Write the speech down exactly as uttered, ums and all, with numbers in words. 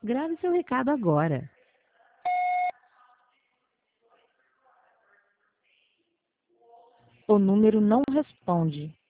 Grave seu recado agora. O número não responde.